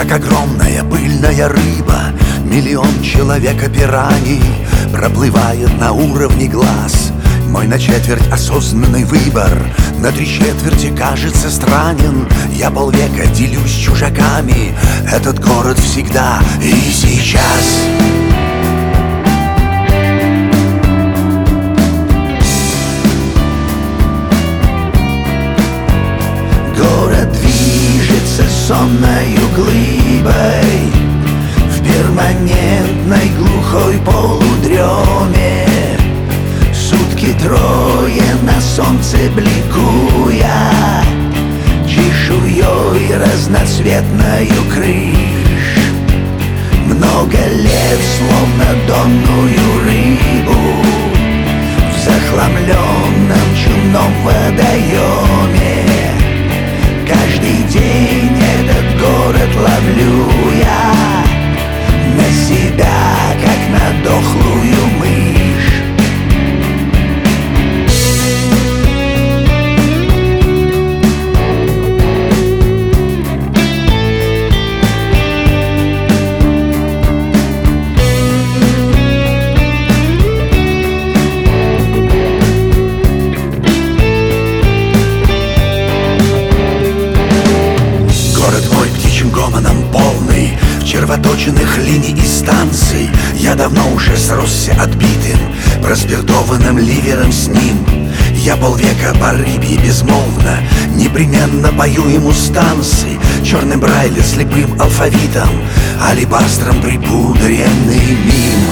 как огромная пыльная рыба, миллион человека пираний проплывает на уровне глаз. Мой на четверть осознанный выбор на три четверти кажется странен. Я полвека делюсь с чужаками, этот город всегда и сейчас. Город движется сонною глыбой в перманентной глухой полудреме. Сутки трое на солнце бликуя, чешуей разноцветною крыш. Много лет, словно донную рыбу, в захламленном чумном водоеме. Каждый день этот город ловлю я на себя, как на дохлую мышь. Червоточенных линий и станций я давно уже сросся отбитым, проспиртованным ливером с ним. Я полвека по рыбье безмолвно непременно пою ему станции, черным брайле слепым алфавитом, алебастром припудренный мим.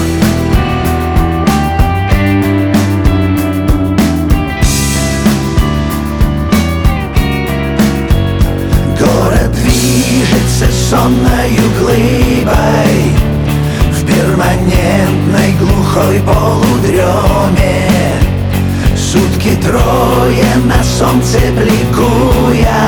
Сонною глыбой в перманентной глухой полудреме. Сутки трое на солнце бликуя,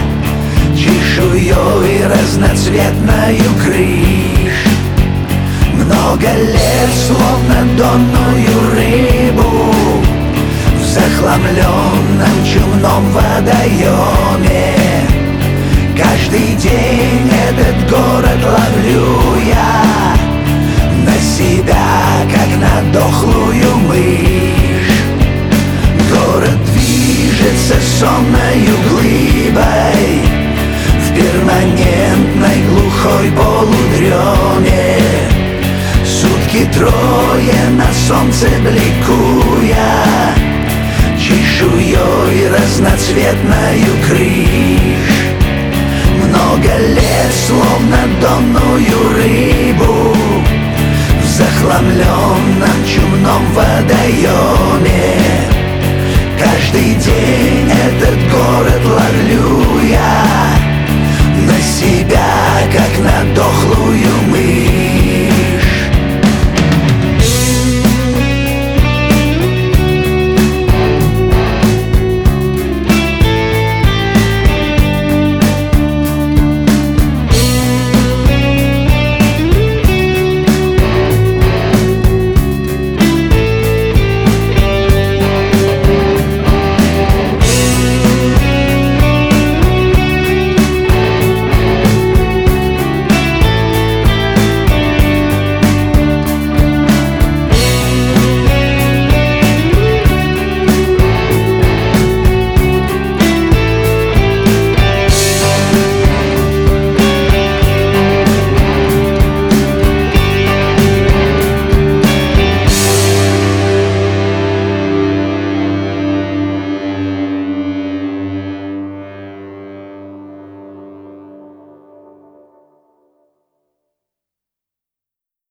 чешуей разноцветною крыш. Много лет, словно донную рыбу, в захламленном чумном водоеме. Каждый день этот город ловлю я на себя, как на дохлую мышь. Город движется сонною глыбой в перманентной глухой полудреме. Сутки трое на солнце бликуя, чешуей разноцветною крыш. Много лет, словно донную рыбу, в захламленном чумном водоеме. Каждый день этот город ловлю я на себя, как на дохлую мышь.